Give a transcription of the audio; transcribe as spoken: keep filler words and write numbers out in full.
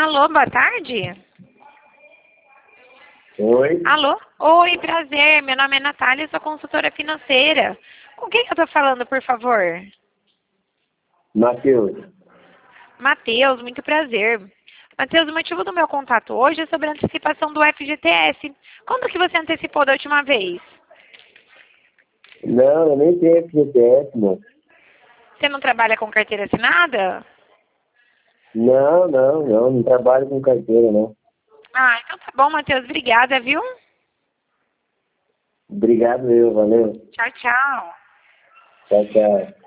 Alô, boa tarde. Oi, Alô? Oi, prazer. Meu nome é Natália, sou consultora financeira. Com quem eu tô falando, por favor? Matheus. Matheus, muito prazer. Matheus, o motivo do meu contato hoje é sobre a antecipação do F G T S. Quando que você antecipou da última vez? Não, eu nem tenho F G T S, não. Você não trabalha com carteira assinada? Não, não, não, não trabalho com carteira, não. Ah, então tá bom, Matheus. Obrigada, viu? Obrigado, eu, valeu. Tchau, tchau. Tchau, tchau.